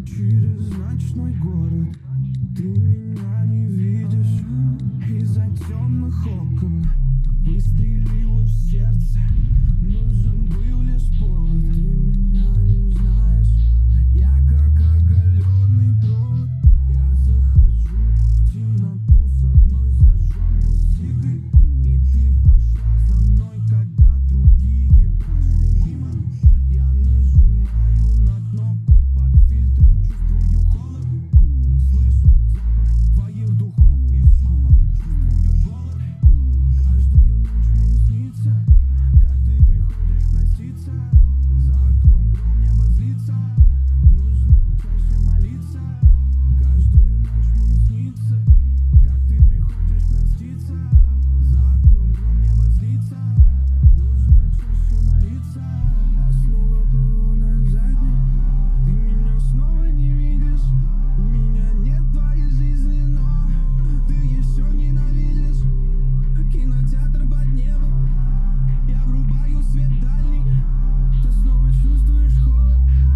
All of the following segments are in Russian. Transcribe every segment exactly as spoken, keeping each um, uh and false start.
через ночной город. Ты меня не видишь из-за темных окон. Выстрелила в сердце, нужен был лишь повод. Ты меня не знаешь, я как оголенный провод. Я захожу в темноту с одной зажженной сигой, и ты пошла за мной, когда другие прошли мимо. Я нажимаю на кнопку под фильтром, чувствую холод. Слышу запах твоих духов и снова чувствую голод. Каждую ночь мне снится, как ты приходишь проститься. За окном гром, небо злится, нужно чаще молиться. Каждую ночь мне снится, как ты приходишь проститься. За окном гром, небо злится, нужно чаще молиться. Я снова плыву на заднем, ты меня снова не видишь. Меня нет в твоей жизни, но ты еще ненавидишь. Кинотеатр под небом, я врубаю свет дальний. Ты снова чувствуешь холод,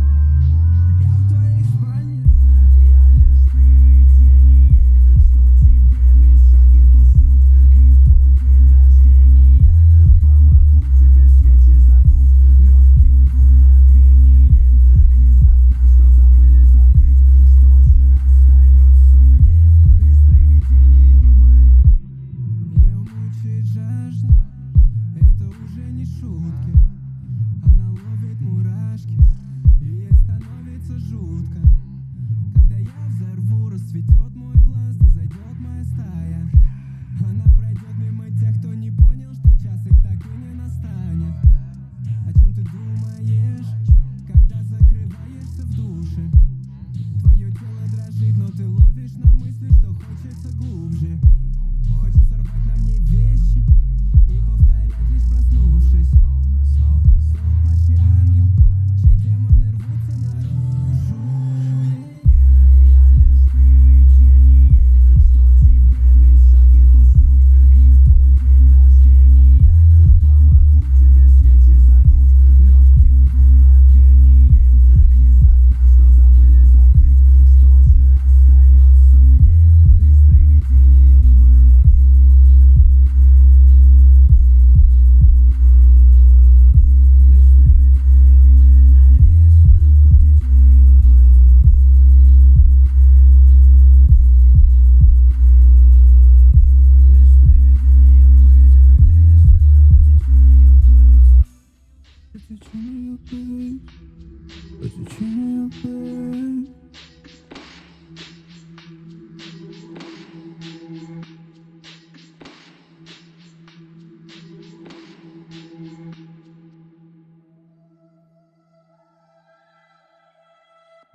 я в твоей спальне. Я лишь привидение, что тебе мешает уснуть. И в твой день рождения помогу тебе свечи задуть легким дуновением из окна, что забыли закрыть. Что же остается мне, лишь привидением быть? Ее мучает жажда, это уже не шутки. Она ловит мурашки, и ей становится жутко. Когда я взорву, расцветет мой бласт, не зайдет моя стая. Она пройдет мимо тех, кто не понял, что час их так и не настанет. О чем ты думаешь, когда закрываешься в душе? Твое тело дрожит, но ты ловишь на мысли, что хочется глубже. Хочется рвать на мне вещи и повторять, лишь проснувшись. Снова падший ангел, чьи демоны рвутся наружу. Я лишь привидение, что тебе мешает уснуть. И в твой день рождения помогу тебе свечи задуть легким дуновением из окна, что забыли закрыть. Что же остается мне, лишь привидением быть? Лишь привидением быть, лишь по течению плыть. Лишь по течению плыть, по течению плыть, по течению плыть.